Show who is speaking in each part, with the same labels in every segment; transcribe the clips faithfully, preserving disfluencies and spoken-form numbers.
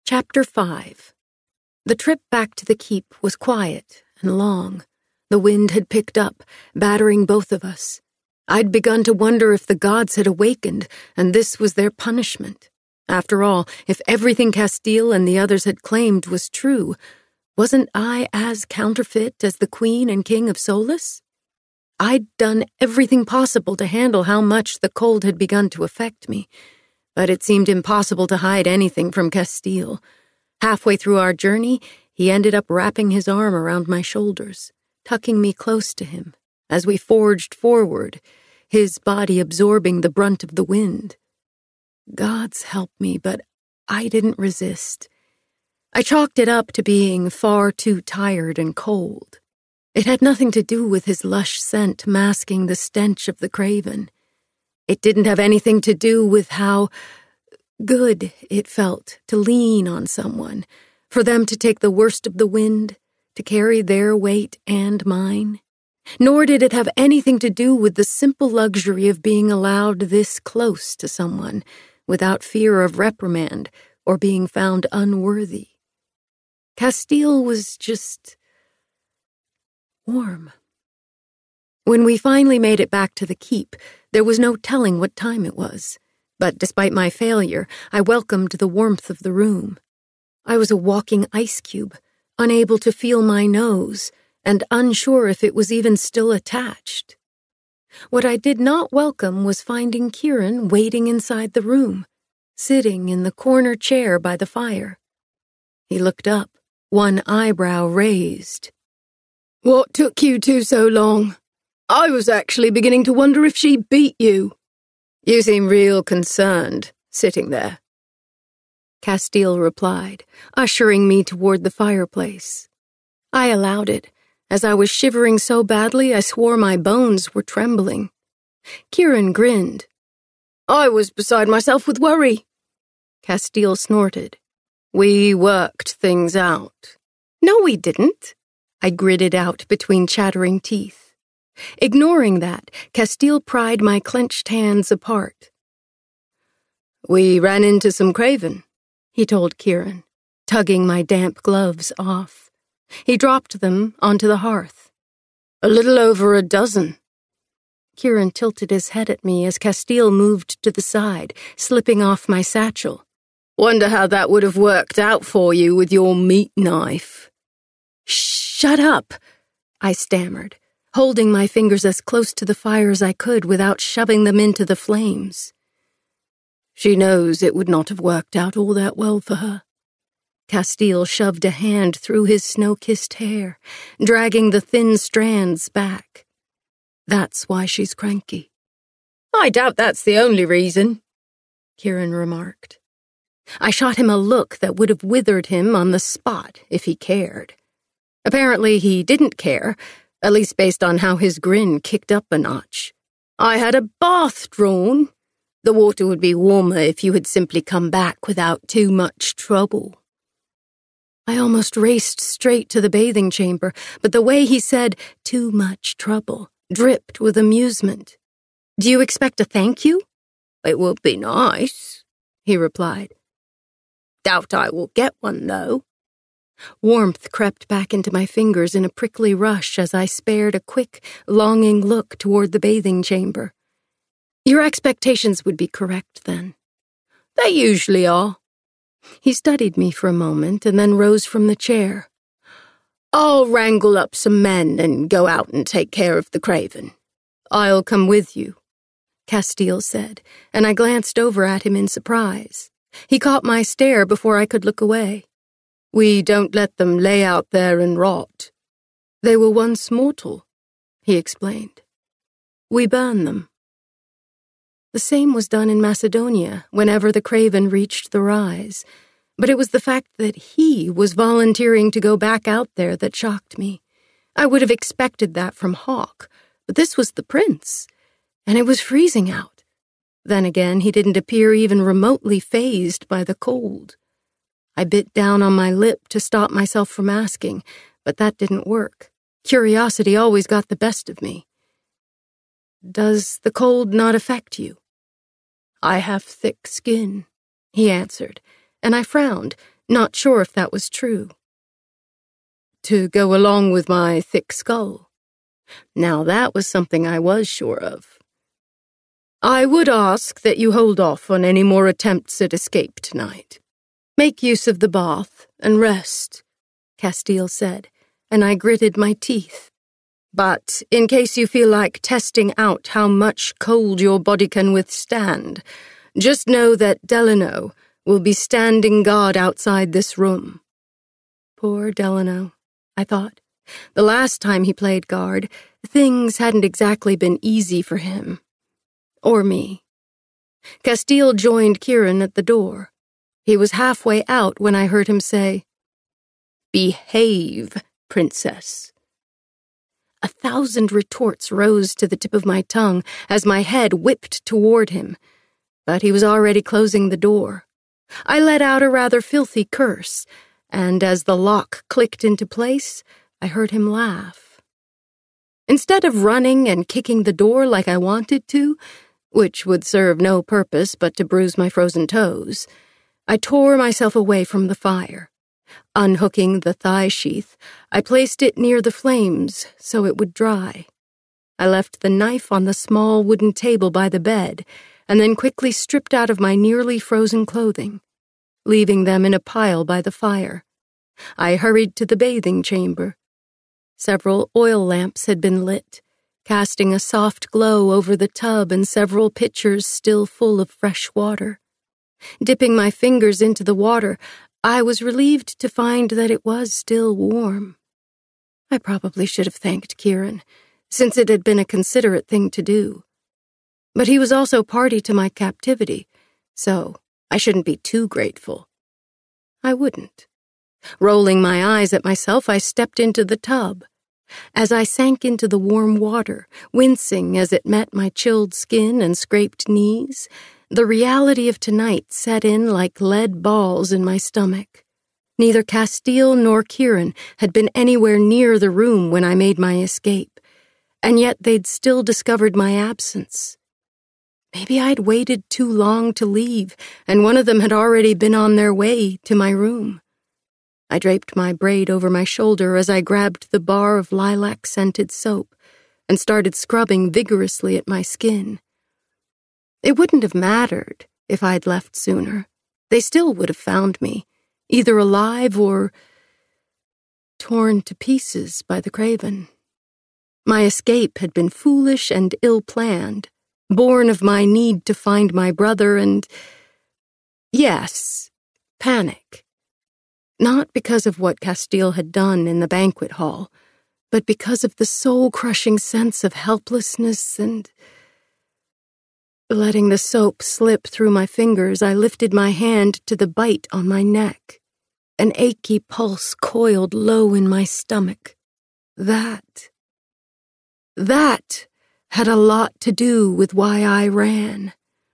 Speaker 1: Chapter five. The trip back to the keep was quiet and long. The wind had picked up, battering both of us. I'd begun to wonder if the gods had awakened, and this was their punishment. After all, if everything Castile and the others had claimed was true, wasn't I as counterfeit as the Queen and King of Solis? I'd done everything possible to handle how much the cold had begun to affect me, but it seemed impossible to hide anything from Castile. Halfway through our journey, he ended up wrapping his arm around my shoulders, tucking me close to him, as we forged forward, his body absorbing the brunt of the wind. Gods help me, but I didn't resist. I chalked it up to being far too tired and cold. It had nothing to do with his lush scent masking the stench of the craven. It didn't have anything to do with how good it felt to lean on someone, for them to take the worst of the wind, to carry their weight and mine. Nor did it have anything to do with the simple luxury of being allowed this close to someone, without fear of reprimand or being found unworthy. Castile was just warm. When we finally made it back to the keep, there was no telling what time it was. But despite my failure, I welcomed the warmth of the room. I was a walking ice cube, unable to feel my nose, and unsure if it was even still attached. What I did not welcome was finding Kieran waiting inside the room, sitting in the corner chair by the fire. He looked up, one eyebrow raised.
Speaker 2: "What took you two so long? I was actually beginning to wonder if she beat you. You seem real concerned, sitting there,"
Speaker 1: Castile replied, ushering me toward the fireplace. I allowed it, as I was shivering so badly I swore my bones were trembling. Kieran grinned.
Speaker 2: "I was beside myself with worry,"
Speaker 1: Castile snorted.
Speaker 2: "We worked things out."
Speaker 1: "No, we didn't," I gritted out between chattering teeth. Ignoring that, Castile pried my clenched hands apart.
Speaker 2: "We ran into some craven,"
Speaker 1: he told Kieran, tugging my damp gloves off. He dropped them onto the hearth.
Speaker 2: "A little over a dozen."
Speaker 1: Kieran tilted his head at me as Castile moved to the side, slipping off my satchel.
Speaker 2: "Wonder how that would have worked out for you with your meat knife."
Speaker 1: "Shut up," I stammered, holding my fingers as close to the fire as I could without shoving them into the flames.
Speaker 2: "She knows it would not have worked out all that well for her."
Speaker 1: Castile shoved a hand through his snow-kissed hair, dragging the thin strands back. "That's why she's cranky."
Speaker 2: "I doubt that's the only reason,"
Speaker 1: Kieran remarked. I shot him a look that would have withered him on the spot if he cared. Apparently he didn't care, at least based on how his grin kicked up a notch.
Speaker 2: "I had a bath drawn. The water would be warmer if you had simply come back without too much trouble."
Speaker 1: I almost raced straight to the bathing chamber, but the way he said, "too much trouble," dripped with amusement. "Do you expect a thank you?"
Speaker 2: "It would be nice," he replied. "Doubt I will get one, though."
Speaker 1: Warmth crept back into my fingers in a prickly rush as I spared a quick, longing look toward the bathing chamber. "Your expectations would be correct, then."
Speaker 2: "They usually are."
Speaker 1: He studied me for a moment and then rose from the chair.
Speaker 2: "I'll wrangle up some men and go out and take care of the craven."
Speaker 1: "I'll come with you," Castile said, and I glanced over at him in surprise. He caught my stare before I could look away.
Speaker 2: "We don't let them lay out there and rot.
Speaker 1: They were once mortal," he explained. "We burn them." The same was done in Macedonia whenever the craven reached the rise, but it was the fact that he was volunteering to go back out there that shocked me. I would have expected that from Hawke, but this was the prince, and it was freezing out. Then again, he didn't appear even remotely fazed by the cold. I bit down on my lip to stop myself from asking, but that didn't work. Curiosity always got the best of me. "Does the cold not affect you?"
Speaker 2: "I have thick skin,"
Speaker 1: he answered, and I frowned, not sure if that was true. To go along with my thick skull. Now that was something I was sure of. I would ask that you hold off on any more attempts at escape tonight. Make use of the bath and rest, Castile said, and I gritted my teeth. But in case you feel like testing out how much cold your body can withstand, just know that Delano will be standing guard outside this room. Poor Delano, I thought. The last time he played guard, things hadn't exactly been easy for him. Or me. Castile joined Kieran at the door. He was halfway out when I heard him say, "Behave, princess." A thousand retorts rose to the tip of my tongue as my head whipped toward him, but he was already closing the door. I let out a rather filthy curse, and as the lock clicked into place, I heard him laugh. Instead of running and kicking the door like I wanted to, which would serve no purpose but to bruise my frozen toes, I tore myself away from the fire. Unhooking the thigh sheath, I placed it near the flames so it would dry. I left the knife on the small wooden table by the bed, and then quickly stripped out of my nearly frozen clothing, leaving them in a pile by the fire. I hurried to the bathing chamber. Several oil lamps had been lit, casting a soft glow over the tub and several pitchers still full of fresh water. Dipping my fingers into the water, I was relieved to find that it was still warm. I probably should have thanked Kieran, since it had been a considerate thing to do. But he was also party to my captivity, so I shouldn't be too grateful. I wouldn't. Rolling my eyes at myself, I stepped into the tub. As I sank into the warm water, wincing as it met my chilled skin and scraped knees, the reality of tonight set in like lead balls in my stomach. Neither Castile nor Kieran had been anywhere near the room when I made my escape, and yet they'd still discovered my absence. Maybe I'd waited too long to leave, and one of them had already been on their way to my room. I draped my braid over my shoulder as I grabbed the bar of lilac-scented soap and started scrubbing vigorously at my skin. It wouldn't have mattered if I'd left sooner. They still would have found me, either alive or torn to pieces by the Craven. My escape had been foolish and ill-planned, born of my need to find my brother and, yes, panic. Not because of what Castile had done in the banquet hall, but because of the soul-crushing sense of helplessness and... Letting the soap slip through my fingers, I lifted my hand to the bite on my neck. An achy pulse coiled low in my stomach. That, that had a lot to do with why I ran.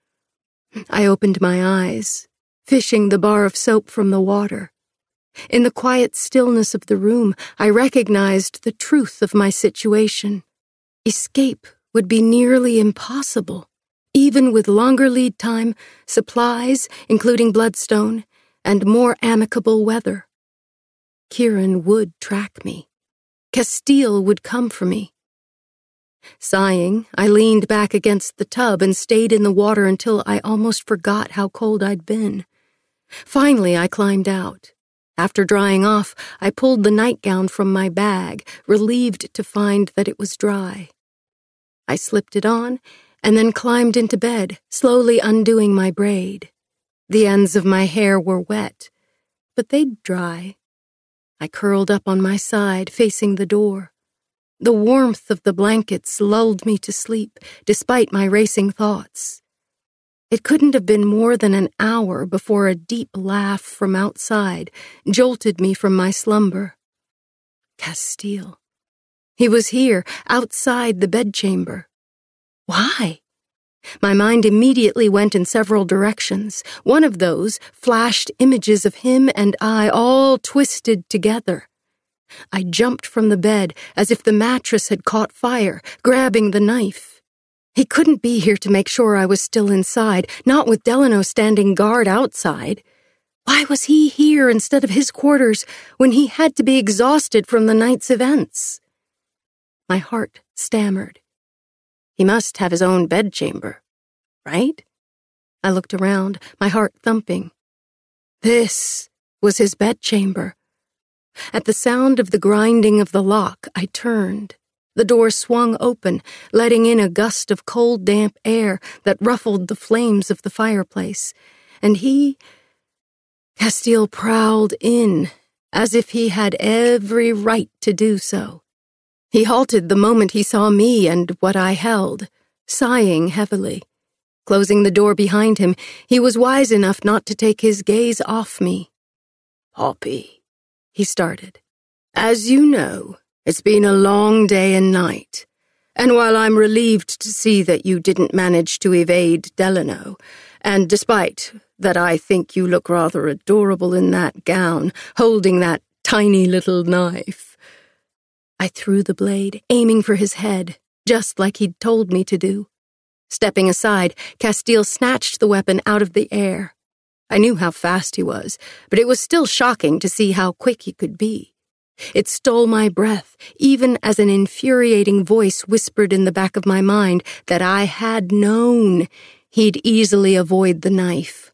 Speaker 1: I opened my eyes, fishing the bar of soap from the water. In the quiet stillness of the room, I recognized the truth of my situation. Escape would be nearly impossible, even with longer lead time, supplies, including bloodstone, and more amicable weather. Kieran would track me. Castile would come for me. Sighing, I leaned back against the tub and stayed in the water until I almost forgot how cold I'd been. Finally, I climbed out. After drying off, I pulled the nightgown from my bag, relieved to find that it was dry. I slipped it on, and then climbed into bed, slowly undoing my braid. The ends of my hair were wet, but they'd dry. I curled up on my side, facing the door. The warmth of the blankets lulled me to sleep, despite my racing thoughts. It couldn't have been more than an hour before a deep laugh from outside jolted me from my slumber. Castile. He was here, outside the bedchamber. Why? My mind immediately went in several directions. One of those flashed images of him and I all twisted together. I jumped from the bed as if the mattress had caught fire, grabbing the knife. He couldn't be here to make sure I was still inside, not with Delano standing guard outside. Why was he here instead of his quarters when he had to be exhausted from the night's events? My heart stammered. He must have his own bedchamber, right? I looked around, my heart thumping. This was his bedchamber. At the sound of the grinding of the lock, I turned. The door swung open, letting in a gust of cold, damp air that ruffled the flames of the fireplace, and he... Castile prowled in, as if he had every right to do so. He halted the moment he saw me and what I held, sighing heavily. Closing the door behind him, he was wise enough not to take his gaze off me. "Poppy," he started, "as you know, it's been a long day and night, and while I'm relieved to see that you didn't manage to evade Delano, and despite that I think you look rather adorable in that gown, holding that tiny little knife." I threw the blade, aiming for his head, just like he'd told me to do. Stepping aside, Castile snatched the weapon out of the air. I knew how fast he was, but it was still shocking to see how quick he could be. It stole my breath, even as an infuriating voice whispered in the back of my mind that I had known he'd easily avoid the knife.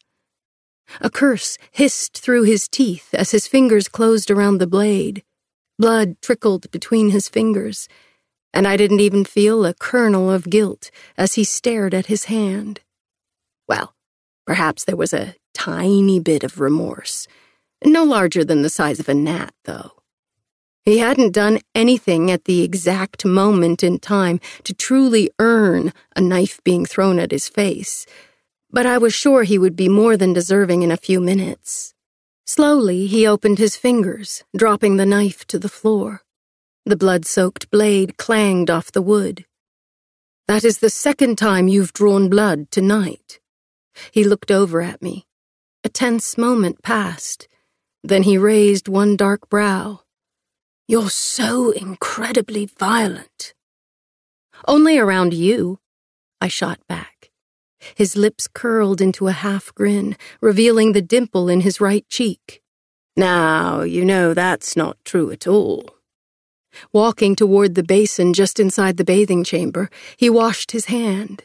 Speaker 1: A curse hissed through his teeth as his fingers closed around the blade. Blood trickled between his fingers, and I didn't even feel a kernel of guilt as he stared at his hand. Well, perhaps there was a tiny bit of remorse, no larger than the size of a gnat, though. He hadn't done anything at the exact moment in time to truly earn a knife being thrown at his face, but I was sure he would be more than deserving in a few minutes. Slowly, he opened his fingers, dropping the knife to the floor. The blood-soaked blade clanged off the wood. "That is the second time you've drawn blood tonight." He looked over at me. A tense moment passed. Then he raised one dark brow. "You're so incredibly violent." "Only around you," I shot back. His lips curled into a half grin, revealing the dimple in his right cheek. "Now, you know that's not true at all." Walking toward the basin just inside the bathing chamber, he washed his hand.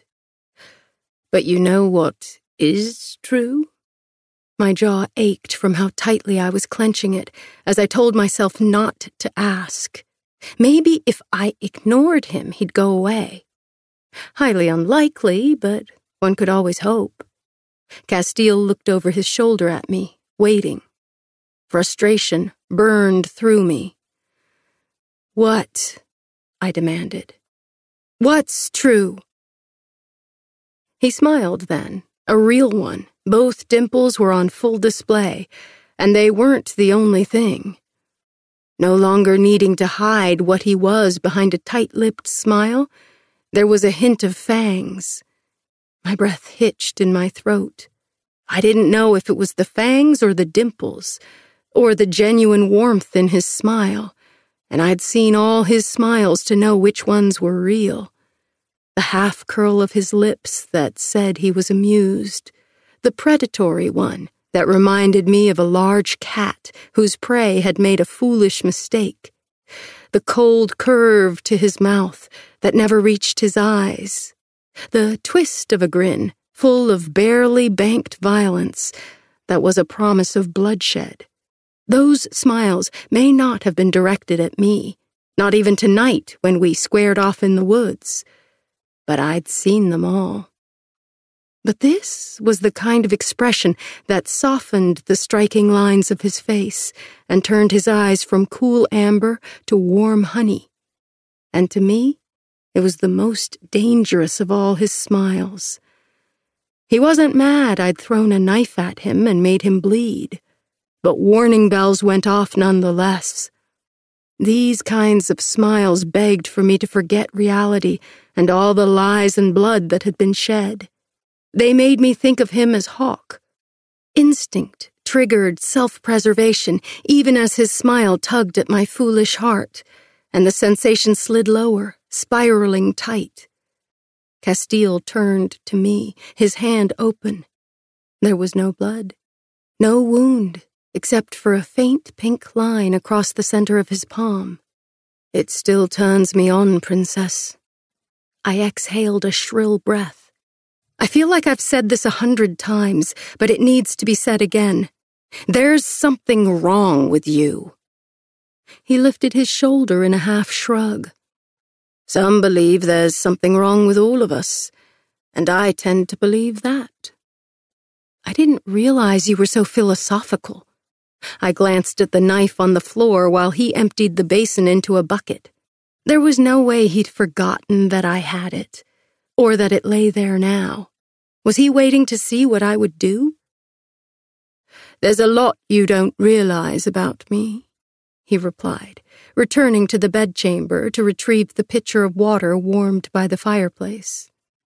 Speaker 1: "But you know what is true?" My jaw ached from how tightly I was clenching it as I told myself not to ask. Maybe if I ignored him, he'd go away. Highly unlikely, but one could always hope. Castile looked over his shoulder at me, waiting. Frustration burned through me. "What?" I demanded. "What's true?" He smiled then, a real one. Both dimples were on full display, and they weren't the only thing. No longer needing to hide what he was behind a tight-lipped smile, there was a hint of fangs. My breath hitched in my throat. I didn't know if it was the fangs or the dimples, or the genuine warmth in his smile, and I'd seen all his smiles to know which ones were real. The half-curl of his lips that said he was amused, the predatory one that reminded me of a large cat whose prey had made a foolish mistake, the cold curve to his mouth that never reached his eyes, the twist of a grin full of barely banked violence that was a promise of bloodshed. Those smiles may not have been directed at me, not even tonight when we squared off in the woods, but I'd seen them all. But this was the kind of expression that softened the striking lines of his face and turned his eyes from cool amber to warm honey. And to me, it was the most dangerous of all his smiles. He wasn't mad I'd thrown a knife at him and made him bleed, but warning bells went off nonetheless. These kinds of smiles begged for me to forget reality and all the lies and blood that had been shed. They made me think of him as Hawk. Instinct triggered self-preservation even as his smile tugged at my foolish heart, and the sensation slid lower, spiraling tight. Castile turned to me, his hand open. There was no blood, No wound, except for a faint pink line across the center of his palm. It still turns me on, Princess. I exhaled a shrill breath. I feel like I've said this a hundred times, but it needs to be said again. There's something wrong with you. He lifted his shoulder in a half shrug. Some believe there's something wrong with all of us, and I tend to believe that. I didn't realize you were so philosophical. I glanced at the knife on the floor while he emptied the basin into a bucket. There was no way he'd forgotten that I had it, or that it lay there now. Was he waiting to see what I would do? There's a lot you don't realize about me, he replied, returning to the bedchamber to retrieve the pitcher of water warmed by the fireplace.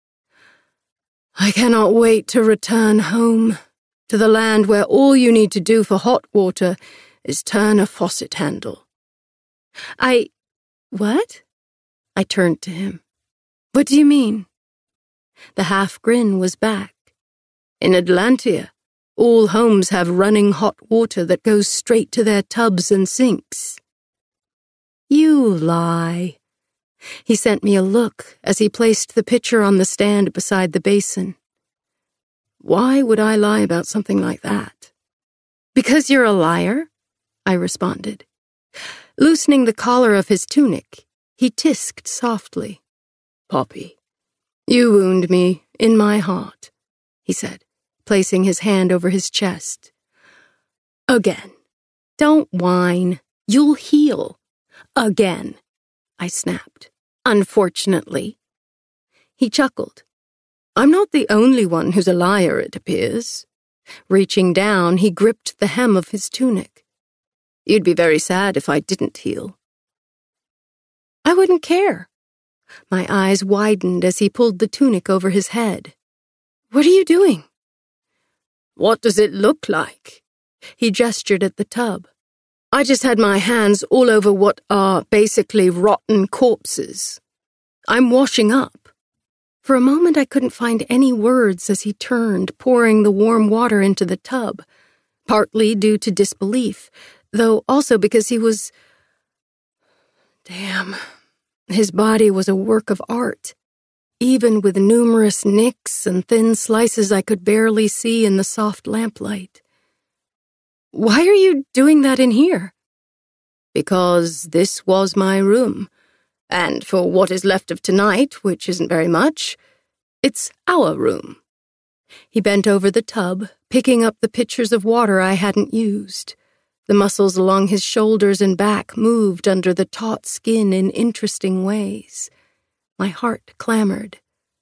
Speaker 1: I cannot wait to return home, to the land where all you need to do for hot water is turn a faucet handle. I... what? I turned to him. What do you mean? The half grin was back. In Atlantia, all homes have running hot water that goes straight to their tubs and sinks. You lie. He sent me a look as he placed the pitcher on the stand beside the basin. Why would I lie about something like that? Because you're a liar, I responded. Loosening the collar of his tunic, he tisked softly. Poppy, you wound me in my heart, he said, placing his hand over his chest. Again. Don't whine. You'll heal. Again, I snapped. Unfortunately. He chuckled. I'm not the only one who's a liar, it appears. Reaching down, he gripped the hem of his tunic. You'd be very sad if I didn't heal. I wouldn't care. My eyes widened as he pulled the tunic over his head. What are you doing? What does it look like? He gestured at the tub. I just had my hands all over what are basically rotten corpses. I'm washing up. For a moment I couldn't find any words as he turned, pouring the warm water into the tub, partly due to disbelief, though also because he was... Damn. His body was a work of art, even with numerous nicks and thin slices I could barely see in the soft lamplight. Why are you doing that in here? Because this was my room, and for what is left of tonight, which isn't very much, it's our room. He bent over the tub, picking up the pitchers of water I hadn't used. The muscles along his shoulders and back moved under the taut skin in interesting ways. My heart clamored.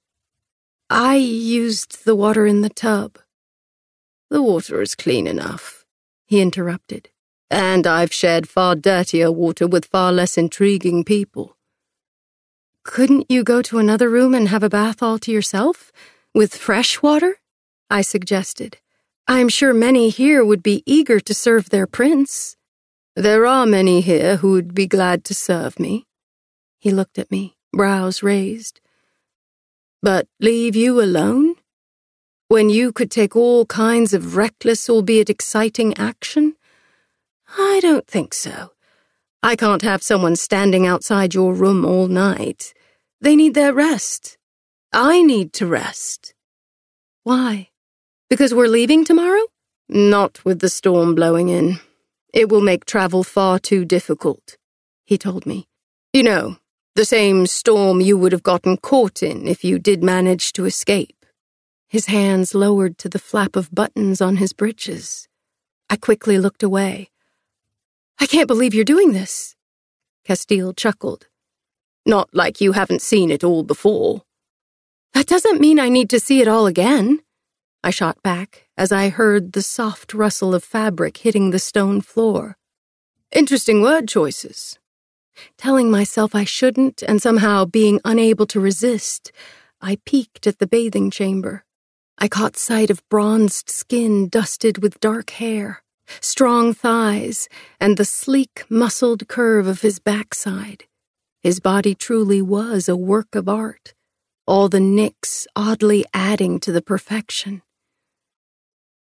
Speaker 1: I used the water in the tub. The water is clean enough, he interrupted, and I've shared far dirtier water with far less intriguing people. Couldn't you go to another room and have a bath all to yourself? With fresh water? I suggested. I'm sure many here would be eager to serve their prince. There are many here who would be glad to serve me. He looked at me, brows raised. But leave you alone? When you could take all kinds of reckless, albeit exciting action? I don't think so. I can't have someone standing outside your room all night. They need their rest. I need to rest. Why? Because we're leaving tomorrow? Not with the storm blowing in. It will make travel far too difficult, he told me. You know, the same storm you would have gotten caught in if you did manage to escape. His hands lowered to the flap of buttons on his breeches. I quickly looked away. I can't believe you're doing this. Castile chuckled. Not like you haven't seen it all before. That doesn't mean I need to see it all again. I shot back as I heard the soft rustle of fabric hitting the stone floor. Interesting word choices. Telling myself I shouldn't and somehow being unable to resist, I peeked at the bathing chamber. I caught sight of bronzed skin dusted with dark hair, strong thighs, and the sleek, muscled curve of his backside. His body truly was a work of art, all the nicks oddly adding to the perfection.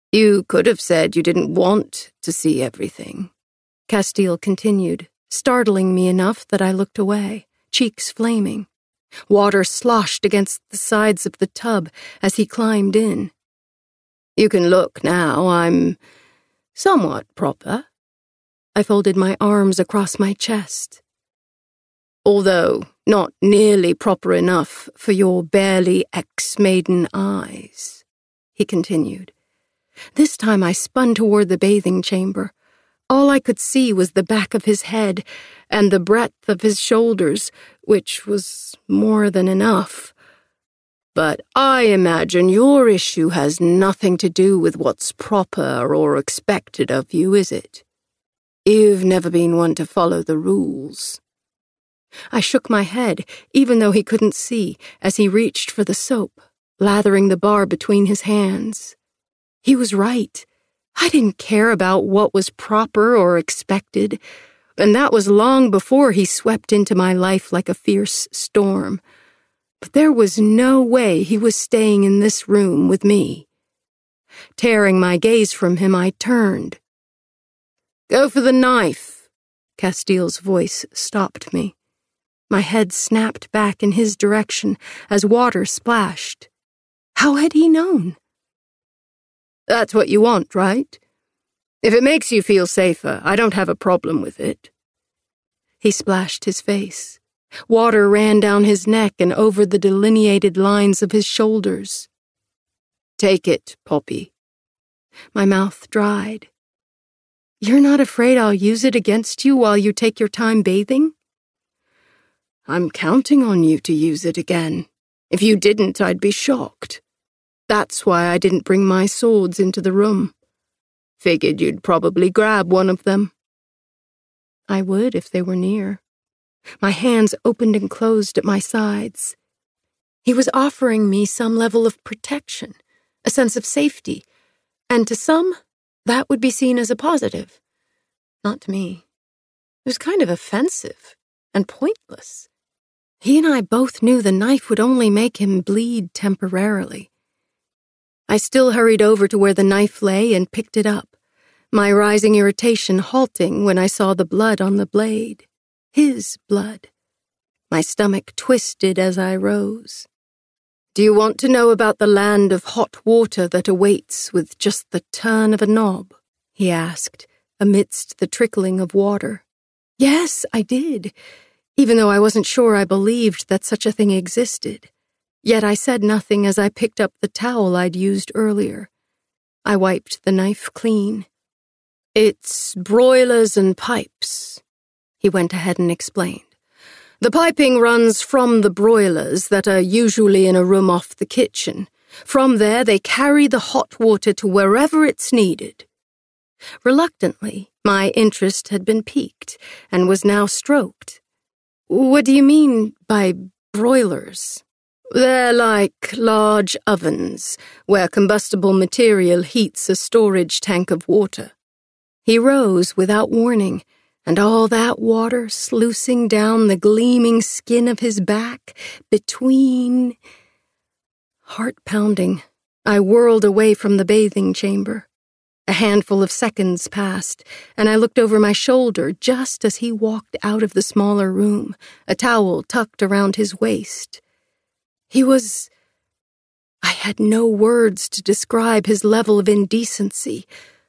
Speaker 2: You could have said you didn't want to see everything, Castile continued, startling me enough that I looked away, cheeks flaming. Water sloshed against the sides of the tub as he climbed in. You can look now, I'm somewhat proper. I folded my arms across my chest. Although not nearly proper enough for your barely ex-maiden eyes, he continued. This time I spun toward the bathing chamber. All I could see was the back of his head and the breadth of his shoulders, which was more than enough. But I imagine your issue has nothing to do with what's proper or expected of you, is it? You've never been one to follow the rules. I shook my head, even though he couldn't see, as he reached for the soap, lathering the bar between his hands. He was right. I didn't care about what was proper or expected, and that was long before he swept into my life like a fierce storm. But there was no way he was staying in this room with me. Tearing my gaze from him, I turned. Go for the knife, Castile's voice stopped me. My head snapped back in his direction as water splashed. How had he known? That's what you want, right? If it makes you feel safer, I don't have a problem with it. He splashed his face. Water ran down his neck and over the delineated lines of his shoulders. Take it, Poppy. My mouth dried. You're not afraid I'll use it against you while you take your time bathing? I'm counting on you to use it again. If you didn't, I'd be shocked. That's why I didn't bring my swords into the room. Figured you'd probably grab one of them. I would if they were near. My hands opened and closed at my sides. He was offering me some level of protection, a sense of safety, and to some, that would be seen as a positive. Not to me. It was kind of offensive and pointless. He and I both knew the knife would only make him bleed temporarily. I still hurried over to where the knife lay and picked it up, my rising irritation halting when I saw the blood on the blade. His blood. My stomach twisted as I rose. Do you want to know about the land of hot water that awaits with just the turn of a knob? He asked, amidst the trickling of water. Yes, I did, even though I wasn't sure I believed that such a thing existed. Yet I said nothing as I picked up the towel I'd used earlier. I wiped the knife clean. It's broilers and pipes, he went ahead and explained. The piping runs from the broilers that are usually in a room off the kitchen. From there, they carry the hot water to wherever it's needed. Reluctantly, my interest had been piqued and was now stroked. What do you mean by broilers? They're like large ovens, where combustible material heats a storage tank of water. He rose without warning, and all that water sluicing down the gleaming skin of his back between... Heart-pounding, I whirled away from the bathing chamber. A handful of seconds passed, and I looked over my shoulder just as he walked out of the smaller room, a towel tucked around his waist. He was... I had no words to describe his level of indecency.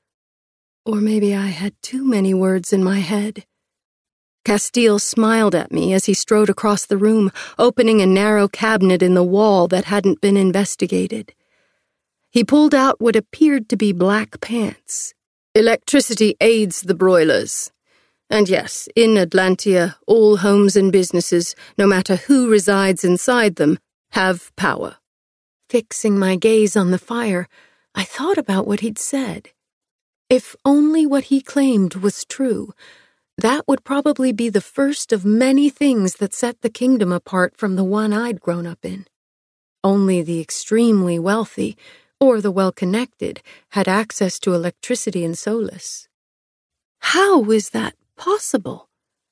Speaker 2: Or maybe I had too many words in my head. Castile smiled at me as he strode across the room, opening a narrow cabinet in the wall that hadn't been investigated. He pulled out what appeared to be black pants. Electricity aids the broilers. And yes, in Atlantia, all homes and businesses, no matter who resides inside them, have power. Fixing my gaze on the fire, I thought about what he'd said. If only what he claimed was true, that would probably be the first of many things that set the kingdom apart from the one I'd grown up in. Only the extremely wealthy, or the well-connected, had access to electricity in Solis. How is that possible?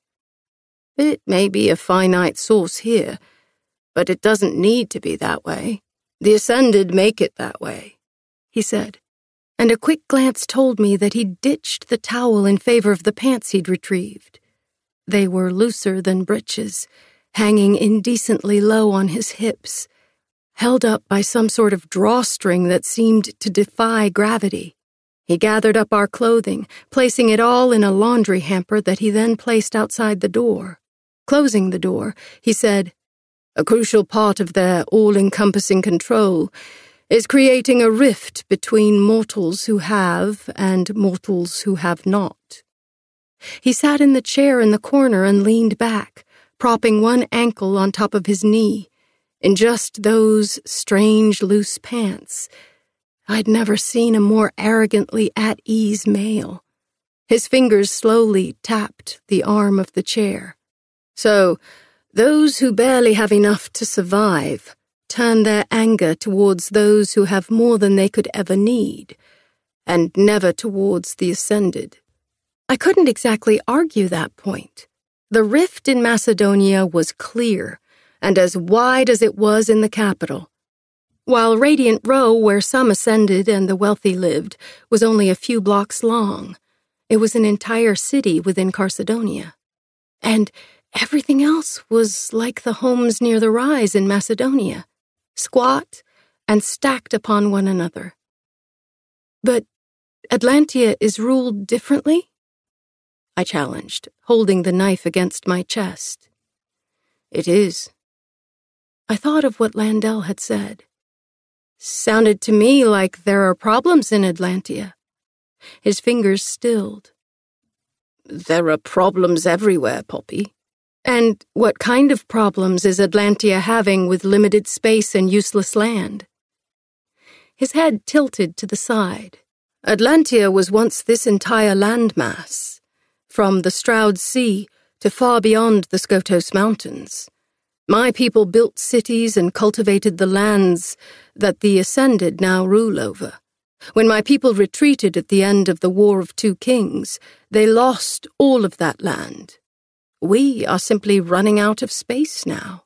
Speaker 2: It may be a finite source here, but it doesn't need to be that way. The Ascended make it that way, he said, and a quick glance told me that he'd ditched the towel in favor of the pants he'd retrieved. They were looser than breeches, hanging indecently low on his hips, held up by some sort of drawstring that seemed to defy gravity. He gathered up our clothing, placing it all in a laundry hamper that he then placed outside the door. Closing the door, he said, "A crucial part of their all-encompassing control is creating a rift between mortals who have and mortals who have not." He sat in the chair in the corner and leaned back, propping one ankle on top of his knee, in just those strange loose pants. I'd never seen a more arrogantly at-ease male. His fingers slowly tapped the arm of the chair. "So, those who barely have enough to survive turn their anger towards those who have more than they could ever need, and never towards the ascended." I couldn't exactly argue that point. The rift in Macedonia was clear, and as wide as it was in the capital. While Radiant Row, where some ascended and the wealthy lived, was only a few blocks long, it was an entire city within Carsodonia. And everything else was like the homes near the rise in Macedonia, squat and stacked upon one another. "But Atlantia is ruled differently?" I challenged, holding the knife against my chest. "It is." I thought of what Landell had said. Sounded to me like there are problems in Atlantia. His fingers stilled. "There are problems everywhere, Poppy." "And what kind of problems is Atlantia having with limited space and useless land?" His head tilted to the side. "Atlantia was once this entire landmass, from the Stroud Sea to far beyond the Skotos Mountains. My people built cities and cultivated the lands that the Ascended now rule over. When my people retreated at the end of the War of Two Kings, they lost all of that land. We are simply running out of space now."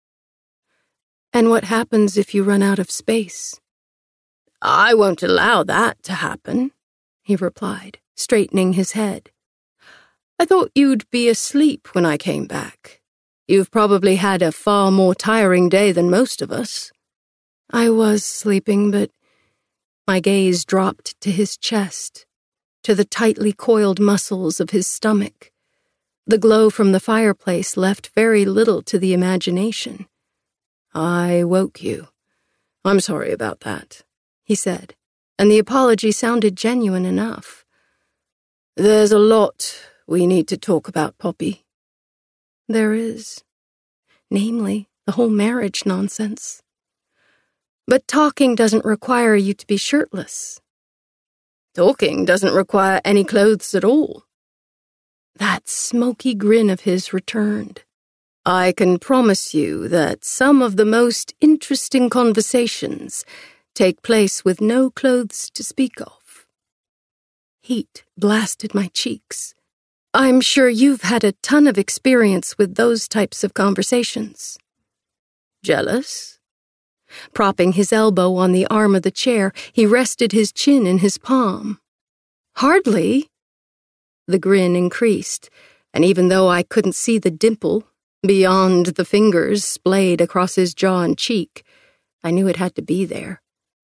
Speaker 2: "And what happens if you run out of space?" "I won't allow that to happen," he replied, straightening his head. "I thought you'd be asleep when I came back. You've probably had a far more tiring day than most of us." I was sleeping, but my gaze dropped to his chest, to the tightly coiled muscles of his stomach. The glow from the fireplace left very little to the imagination. "I woke you. I'm sorry about that," he said, and the apology sounded genuine enough. "There's a lot we need to talk about, Poppy." "There is. Namely, the whole marriage nonsense. But talking doesn't require you to be shirtless." "Talking doesn't require any clothes at all." That smoky grin of his returned. "I can promise you that some of the most interesting conversations take place with no clothes to speak of." Heat blasted my cheeks. "I'm sure you've had a ton of experience with those types of conversations." "Jealous?" Propping his elbow on the arm of the chair, he rested his chin in his palm. "Hardly." The grin increased, and even though I couldn't see the dimple, beyond the fingers splayed across his jaw and cheek, I knew it had to be there.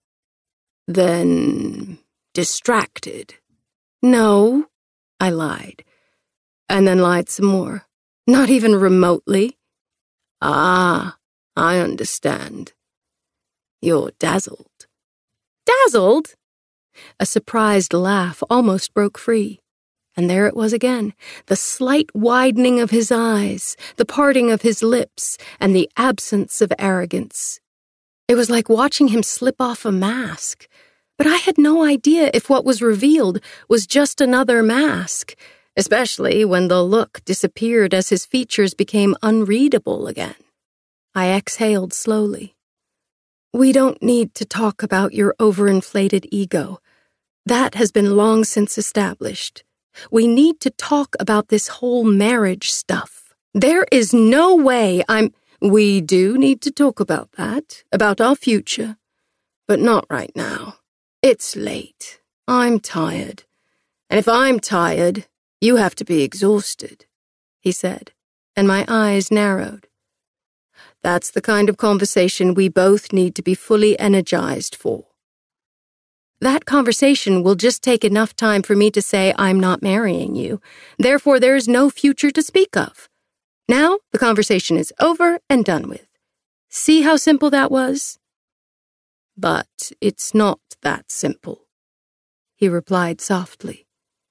Speaker 2: "Then distracted?" "No," I lied. And then lied some more. "Not even remotely." "Ah, I understand. You're dazzled." "Dazzled?" A surprised laugh almost broke free. And there it was again, the slight widening of his eyes, the parting of his lips, and the absence of arrogance. It was like watching him slip off a mask. But I had no idea if what was revealed was just another mask, especially when the look disappeared as his features became unreadable again. I exhaled slowly. "We don't need to talk about your overinflated ego. That has been long since established. We need to talk about this whole marriage stuff. There is no way I'm—" "We do need to talk about that, about our future, but not right now. It's late. I'm tired, and if I'm tired, you have to be exhausted, he said, and my eyes narrowed. That's the kind of conversation we both need to be fully energized for. That conversation will just take enough time for me to say I'm not marrying you. Therefore, there is no future to speak of. Now, the conversation is over and done with. See how simple that was? But it's not that simple, he replied softly.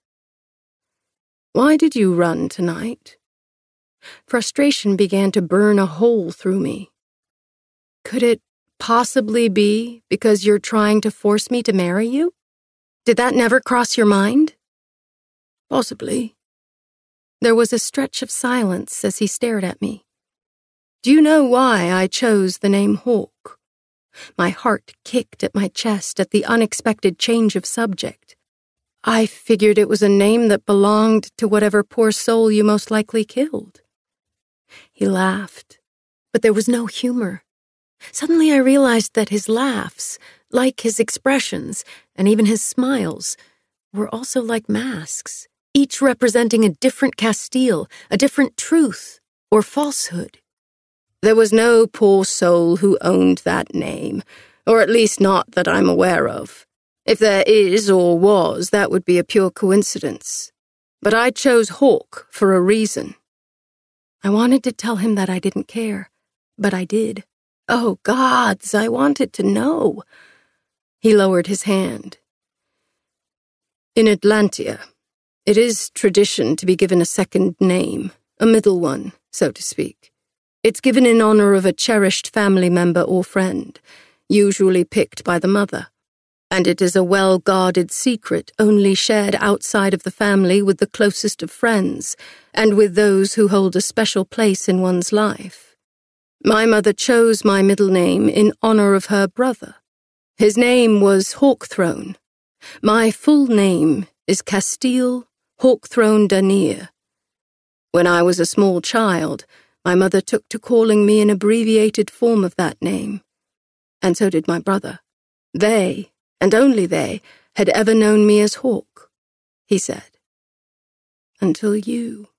Speaker 2: Why did you run tonight? Frustration began to burn a hole through me. Could it possibly be because you're trying to force me to marry you? Did that never cross your mind? Possibly. There was a stretch of silence as he stared at me. Do you know why I chose the name Hawke? My heart kicked at my chest at the unexpected change of subject. I figured it was a name that belonged to whatever poor soul you most likely killed. He laughed, but there was no humor. Suddenly I realized that his laughs, like his expressions, and even his smiles, were also like masks, each representing a different Castile, a different truth or falsehood. There was no poor soul who owned that name, or at least not that I'm aware of. If there is or was, that would be a pure coincidence. But I chose Hawke for a reason. I wanted to tell him that I didn't care, but I did. Oh, gods, I wanted to know. He lowered his hand. In Atlantia, it is tradition to be given a second name, a middle one, so to speak. It's given in honor of a cherished family member or friend, usually picked by the mother. And it is a well-guarded secret only shared outside of the family with the closest of friends and with those who hold a special place in one's life. My mother chose my middle name in honor of her brother. His name was Hawkthrone. My full name is Castile Hawkthrone Danier. When I was a small child, my mother took to calling me an abbreviated form of that name, and so did my brother. They, and only they, had ever known me as Hawke, he said. Until you.